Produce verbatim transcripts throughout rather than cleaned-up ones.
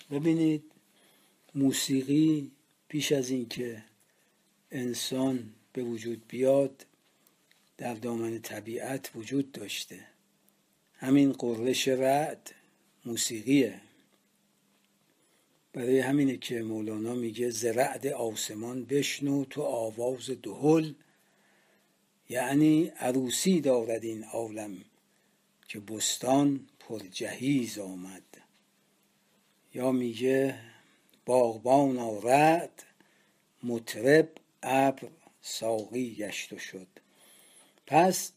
ببینید، موسیقی پیش از این که انسان به وجود بیاد در دامن طبیعت وجود داشته. همین غرش رعد موسیقیه. برای همینه که مولانا میگه ز رعد آسمان بشنو تو آواز دهل، یعنی عروسی دارد این عالم که بستان پر جهیز آمد. یا میگه باغبانا رعد مطرب ابر ساقی گشت و شد. پس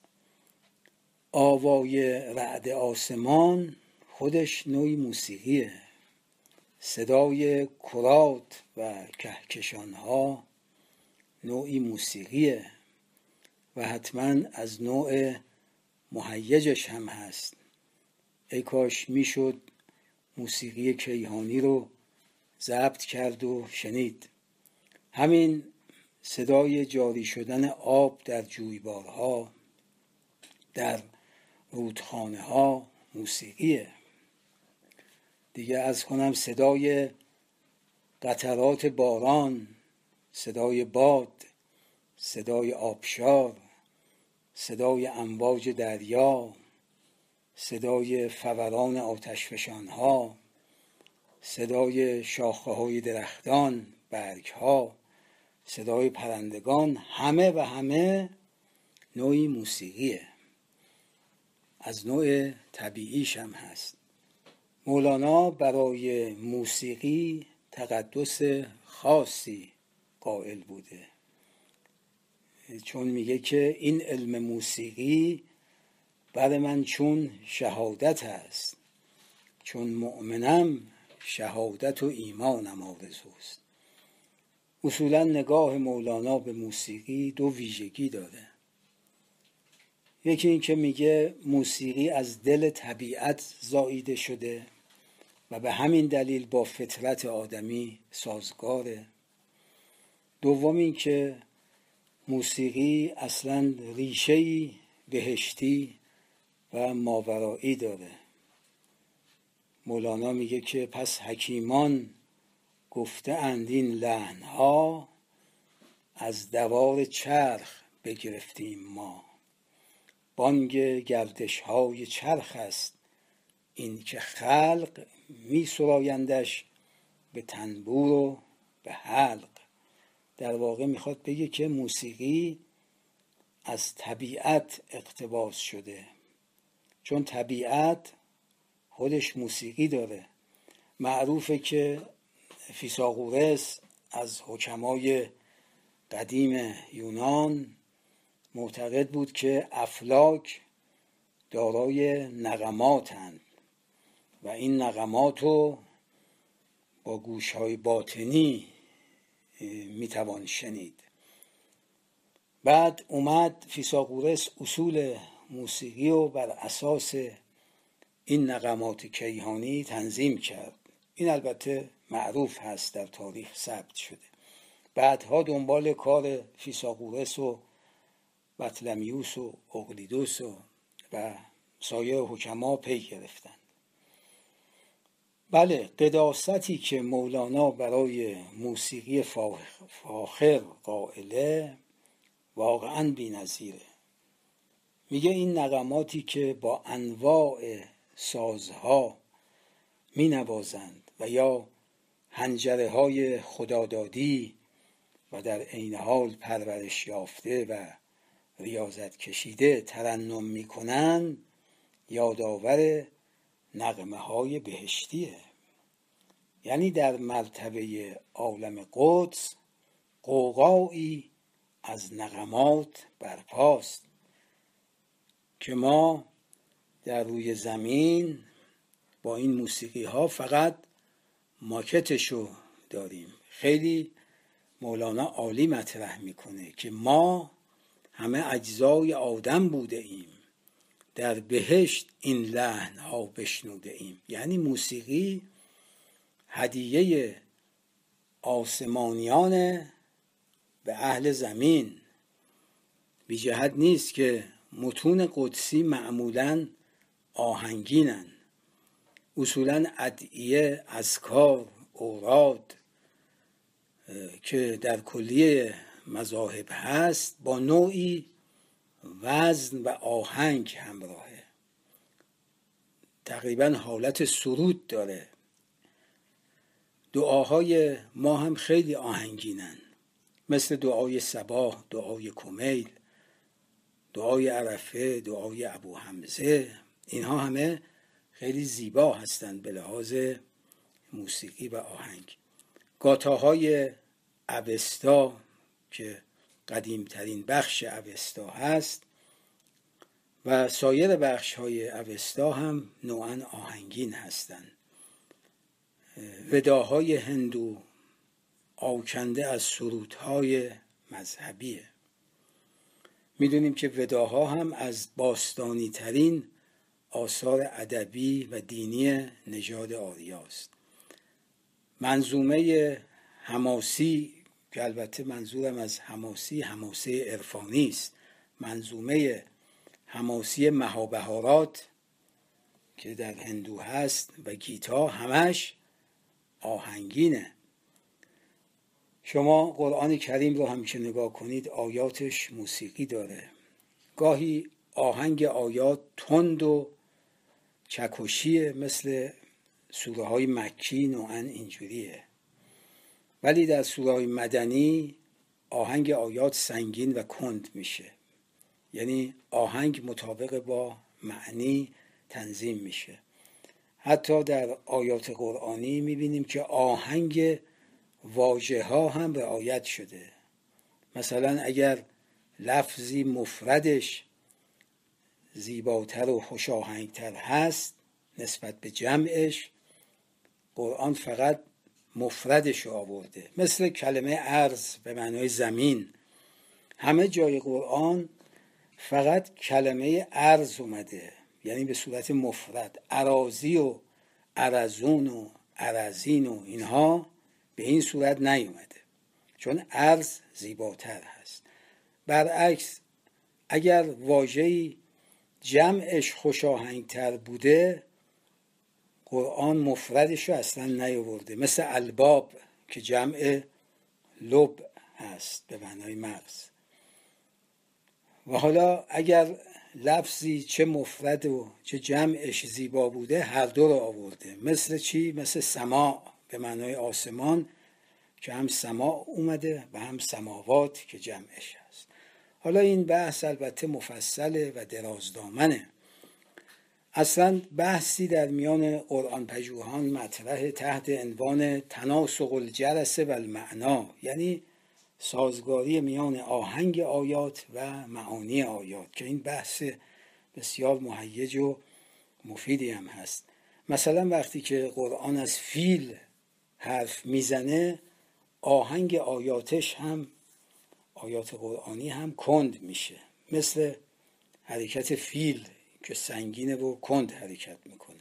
آوای رعد آسمان خودش نوعی موسیقیه. صدای کرات و کهکشان ها نوعی موسیقیه و حتما از نوع مهیجش هم هست. ای کاش میشد موسیقی کیهانی رو ضبط کرد و شنید. همین صدای جاری شدن آب در جویبارها، در رودخانه ها موسیقیه. دیگه از کنم صدای قطرات باران، صدای باد، صدای آبشار، صدای امواج دریا، صدای فوران آتشفشانها، صدای شاخه های درختان، برگ ها، صدای پرندگان، همه و همه نوعی موسیقیه. از نوع طبیعیش هم هست. مولانا برای موسیقی تقدس خاصی قائل بوده، چون میگه که این علم موسیقی بر من چون شهادت است، چون مؤمنم شهادت و ایمانم آرزوست. اصولا نگاه مولانا به موسیقی دو ویژگی داره. یکی این که میگه موسیقی از دل طبیعت زاییده شده و به همین دلیل با فطرت آدمی سازگاره. دوم این که موسیقی اصلا ریشه‌ای بهشتی و ماورایی داره. مولانا میگه که پس حکیمان گفته اند این لحنها، از دوار چرخ بگرفتیم ما. بانگ گردش های چرخ است این که خلق می سرایندش به تنبور و به حلق. در واقع میخواد بگه که موسیقی از طبیعت اقتباس شده، چون طبیعت خودش موسیقی داره. معروفه که فیثاغورس از حکمای قدیم یونان معتقد بود که افلاک دارای نغماتند و این نغمات رو با گوشهای باطنی میتوان شنید. بعد اومد فیثاغورس اصول موسیقی رو بر اساس این نغمات کیهانی تنظیم کرد. این البته معروف هست، در تاریخ ثبت شده. بعدها دنبال کار فیثاغورس و بطلمیوس و اقلیدوس و, و سایر حکما پی گرفتند. بله، قداستی که مولانا برای موسیقی فاخر قائله واقعا بی‌نظیره. میگه این نغماتی که با انواع سازها می نوازند و یا حنجره های خدادادی و در عین حال پرورش یافته و ریاضت کشیده ترنم می کنند، یادآور نغمه های بهشتیه. یعنی در مرتبه عالم قدس غوغایی از نغمات برپاست که ما در روی زمین با این موسیقی ها فقط ماکتشو داریم. خیلی مولانا عالی مطرح میکنه که ما همه اجزای آدم بوده ایم، در بهشت این لحن ها بشنوده ایم. یعنی موسیقی هدیه آسمانیان به اهل زمین. بی جهت نیست که متون قدسی معمولاً آهنگینن. اصولاً ادعیه، اذکار، اوراد که در کلیه مذاهب هست با نوعی وزن و آهنگ همراهه، تقریبا حالت سرود داره. دعاهای ما هم خیلی آهنگینن، مثل دعای صباح، دعای کمیل، دعای عرفه، دعای ابو حمزه. اینها همه خیلی زیبا هستند به لحاظ موسیقی و آهنگ. گاتاهای اوستا که قدیمترین بخش اوستا هست و سایر بخش های اوستا هم نوعاً آهنگین هستند. وداهای هندو آکنده از سرودهای مذهبیه. میدونیم که وداها هم از باستانی ترین آثار ادبی و دینی نژاد آریاست. منظومه حماسی که البته منظورم از حماسی حماسه عرفانی است، منظومه حماسی مهابهارات که در هندو هست و گیتا همش آهنگینه. شما قرآن کریم رو هم که نگاه کنید آیاتش موسیقی داره. گاهی آهنگ آیات تند و چکشیه، مثل سوره های مکی نوعاً اینجوریه، ولی در سوره های مدنی آهنگ آیات سنگین و کند میشه، یعنی آهنگ مطابق با معنی تنظیم میشه. حتی در آیات قرآنی میبینیم که آهنگ واژه ها هم رعایت شده. مثلا اگر لفظی مفردش زیباتر و خوش آهنگتر هست نسبت به جمعش، قرآن فقط مفردش رو آورده. مثل کلمه ارض به معنای زمین، همه جای قرآن فقط کلمه ارض اومده، یعنی به صورت مفرد. اراضی و ارزون و ارزین و اینها به این صورت نیومده، چون ارض زیباتر هست. برعکس اگر واژه‌ای جمعش خوش آهنگتر بوده قرآن مفردش رو اصلا نیاورده، مثل الباب که جمع لب هست به معنای مغز. و حالا اگر لفظی چه مفرد و چه جمعش زیبا بوده هر دو رو آورده. مثل چی؟ مثل سماع به معنای آسمان که هم سماع اومده و هم سماوات که جمعش هست. حالا این بحث البته مفصله و درازدامنه. اصلا بحثی در میان قرآن پژوهان مطرح تحت عنوان تناسق الجرس و المعنا، یعنی سازگاری میان آهنگ آیات و معانی آیات، که این بحث بسیار مهیج و مفیدی هم هست. مثلا وقتی که قرآن از فیل حرف میزنه آهنگ آیاتش هم آیات قرآنی هم کند میشه، مثل حرکت فیل که سنگینه و کند حرکت میکنه.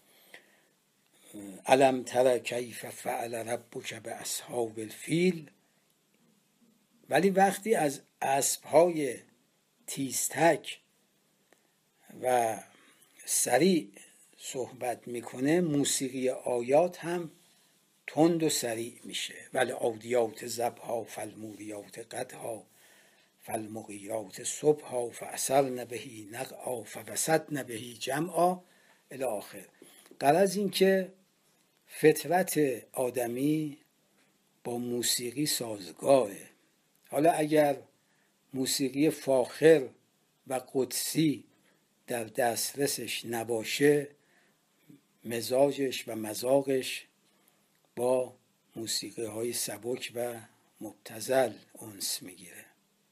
الم تر کیف فعل ربک باصحاب الفیل. ولی وقتی از اسبهای تیزتک و سریع صحبت میکنه موسیقی آیات هم تند و سریع میشه. ولی عادیات ضبحا فالموریات قدحا فالمغیرات صبحا فاثرن به نقعا فوسطن به جمعا الی آخر. غرض این که فطرت آدمی با موسیقی سازگاره. حالا اگر موسیقی فاخر و قدسی در دسترسش نباشه مزاجش و مذاقش با موسیقی های سبک و مبتذل انس میگیره.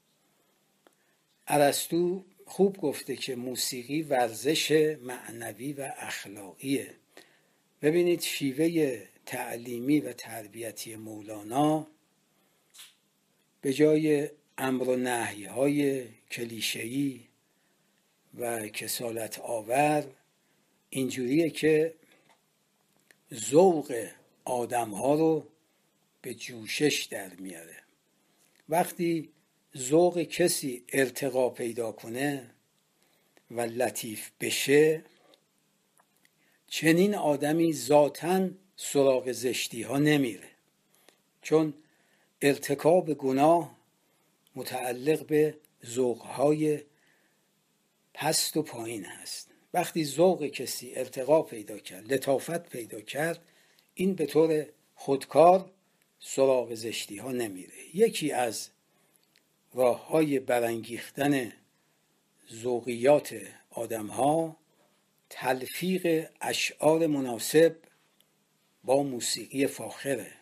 ارسطو خوب گفته که موسیقی ورزش معنوی و اخلاقیه. ببینید شیوه تعلیمی و تربیتی مولانا به جای امر و نهی های کلیشه‌ای و کسالت آور اینجوریه که ذوق آدم ها رو به جوشش در میاره. وقتی ذوق کسی ارتقا پیدا کنه و لطیف بشه چنین آدمی ذاتاً سراغ زشتی ها نمیره، چون ارتکاب گناه متعلق به ذوقهای پست و پایین هست. وقتی ذوق کسی ارتقا پیدا کرد، لطافت پیدا کرد، این به طور خودکار سراغ زشتی ها نمیره. یکی از راه های برانگیختن ذوقیات آدم ها تلفیق اشعار مناسب با موسیقی فاخره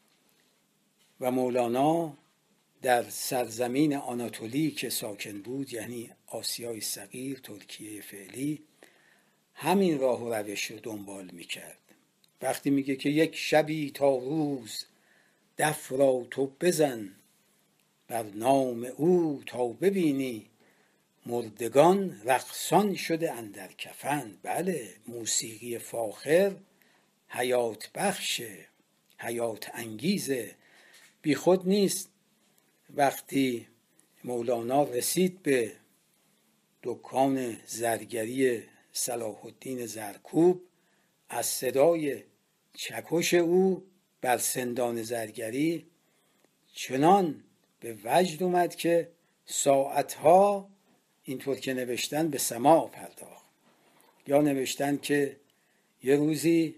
و مولانا در سرزمین آناتولی که ساکن بود، یعنی آسیای صغیر، ترکیه فعلی، همین راه و روش رو دنبال میکرد. وقتی میگه که یک شبی تا روز دف را تو بزن بر نام او، تا ببینی مردگان رقصان شده اندر کفن. بله، موسیقی فاخر حیات بخشه، حیات انگیزه، بی خود نیست. وقتی مولانا رسید به دکان زرگری صلاح الدین زرکوب، از صدای چکش او بر سندان زرگری چنان به وجد اومد که ساعتها، اینطور که نوشتن، به سماع پرداخت. یا نوشتن که یه روزی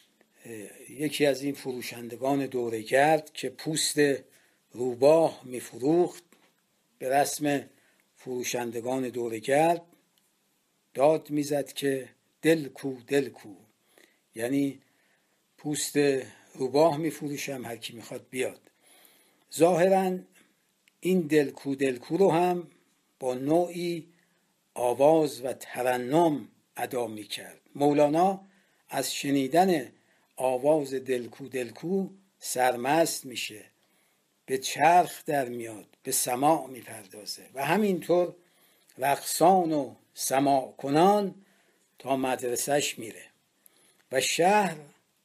یکی از این فروشندگان دوره‌گرد که پوست روباه میفروخت، به رسم فروشندگان دوره‌گرد داد میزد که دل کو دل کو، یعنی پوست روباه میفروشم، هر کی میخواد بیاد. ظاهراً این دل کو دل کو رو هم با نوعی آواز و ترنم ادا میکرد. مولانا از شنیدن آواز دل کو دل کو سرمست میشه، به چرخ در میاد، به سماع میپردازه و همینطور رقصان و سماع کنان تا مدرسهش میره. و شهر،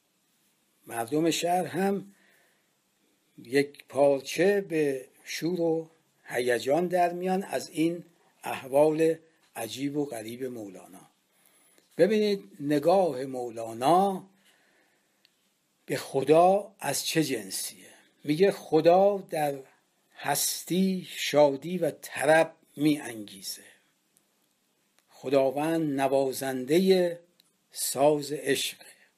مردم شهر هم یک پارچه به شور و هیجان در میان از این احوال عجیب و غریب مولانا. ببینید نگاه مولانا به خدا از چه جنسیه. میگه خدا در هستی شادی و طرب می انگیزه. خداوند نوازنده ساز عشق.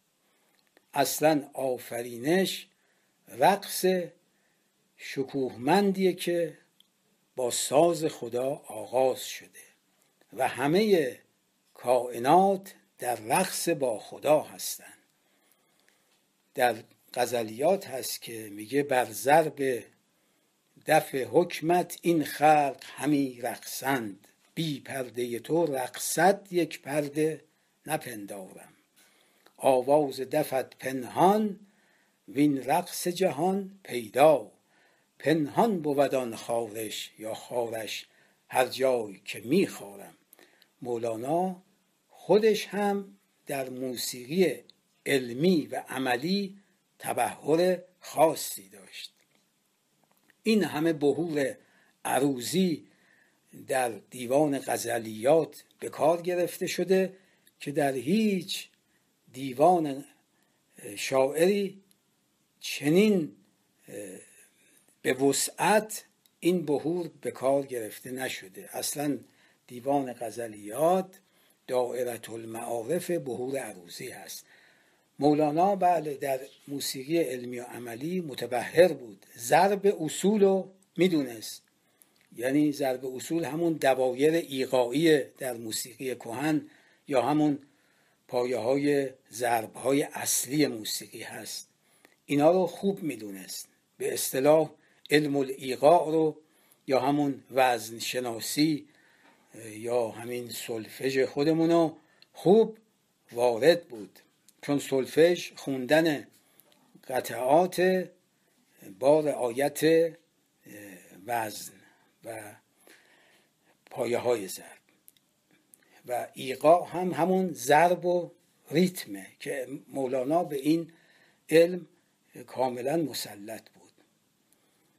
اصلا آفرینش رقص شکوهمندیه که با ساز خدا آغاز شده و همه کائنات در رقص با خدا هستند. در غزلیات هست که میگه بر ضرب دف حکمت این خلق همی رقصند، بی پرده تو رقصد یک پرده نپندارم. آواز دفت پنهان وین رقص جهان پیدا، پنهان بود آن خارش یا خارش هر جای که میخوارم. مولانا خودش هم در موسیقی علمی و عملی تبحر خاصی داشت. این همه بحور عروضی در دیوان غزلیات به کار گرفته شده که در هیچ دیوان شاعری چنین به وسعت این بحور به کار گرفته نشده. اصلا دیوان غزلیات دائره المعارف بحور عروضی هست. مولانا بله در موسیقی علمی و عملی متبحر بود. ضرب اصول رو میدونست، یعنی ضرب اصول همون دوایر ایقاعی در موسیقی کهن یا همون پایه های ضرب های اصلی موسیقی هست. اینا رو خوب میدونست. به اصطلاح علم الایقاع رو یا همون وزن شناسی یا همین سولفژ خودمونو خوب وارد بود، چون سولفژ خوندن قطعات با رعایت وزن و پایه های ضرب و ایقاع هم همون ضرب و ریتمه که مولانا به این علم کاملا مسلط بود.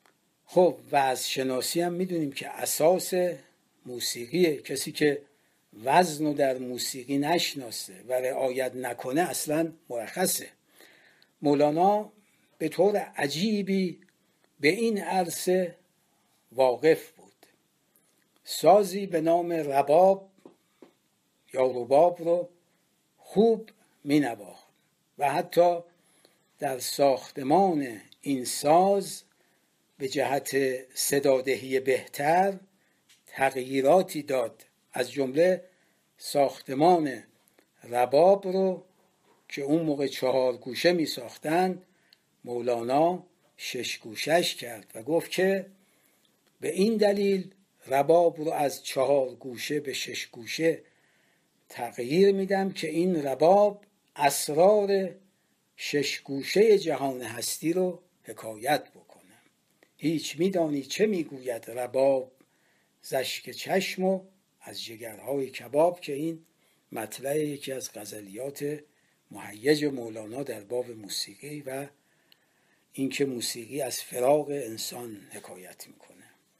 خب وزن شناسی هم میدونیم که اساس موسیقیه. کسی که وزن رو در موسیقی نشناسه و رعایت نکنه اصلا مرخصه. مولانا به طور عجیبی به این عرصه واقف بود. سازی به نام رباب یا رباب رو خوب می نواخت و حتی در ساختمان این ساز به جهت صدادهی بهتر تغییراتی داد. از جمله ساختمان رباب رو که اون موقع چهار گوشه می ساختن مولانا شش گوشش کرد و گفت که به این دلیل رباب رو از چهار گوشه به شش گوشه تغییر میدم که این رباب اسرار شش گوشه جهان هستی رو حکایت بکنم. هیچ میدانی چه میگوید رباب زشک چشم و از جگرهای کباب، که این مطلع یکی از غزلیات مهیج مولانا در باب موسیقی و اینکه موسیقی از فراق انسان حکایت میکنه.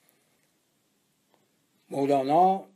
مولانا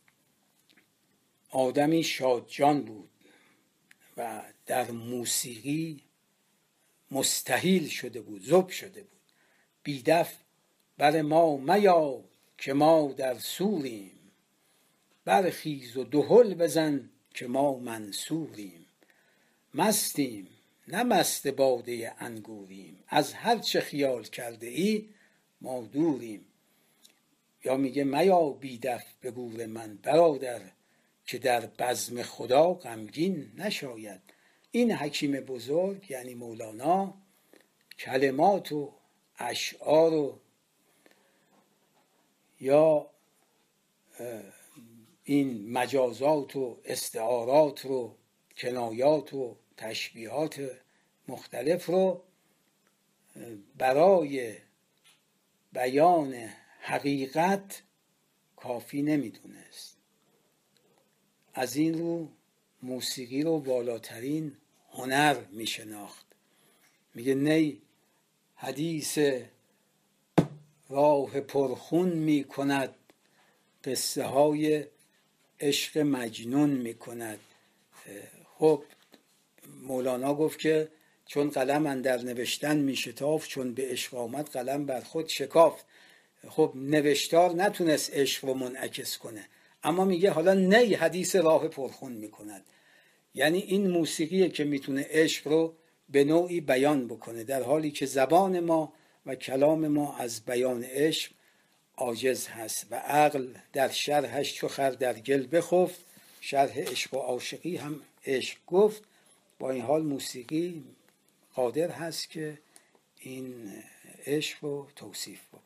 آدمی شادجان بود و در موسیقی مستحیل شده بود، ذوب شده بود. بیدف بر ما میا که ما در سوریم، برخیز و دهل بزن که ما منصوریم، مستیم نه مست باده انگوریم، از هر چه خیال کرده ای ما دوریم. یا میگه میا بیدف به گور من برادر، که در بزم خدا غمگین نشاید. این حکیم بزرگ یعنی مولانا کلمات و اشعار و یا این مجازات و استعارات رو، کنایات و تشبیهات مختلف رو برای بیان حقیقت کافی نمیدونست. از این رو موسیقی رو بالاترین هنر میشناخت. میگه نی حدیث راه پرخون میکند، قصه های عشق مجنون میکند. خب مولانا گفت که چون قلم اندر نوشتن میشتاف، چون به عشق آمد قلم بر خود شکافت. خب نوشتار نتونست عشق رو منعکس کنه، اما میگه حالا نی حدیث راه پرخون میکند، یعنی این موسیقیه که میتونه عشق رو به نوعی بیان بکنه، در حالی که زبان ما و کلام ما از بیان عشق عاجز هست و عقل در شرحش چو خر در گل بخفت. شرح عشق و عاشقی هم عشق گفت. با این حال موسیقی قادر هست که این عشق رو توصیف بکنه.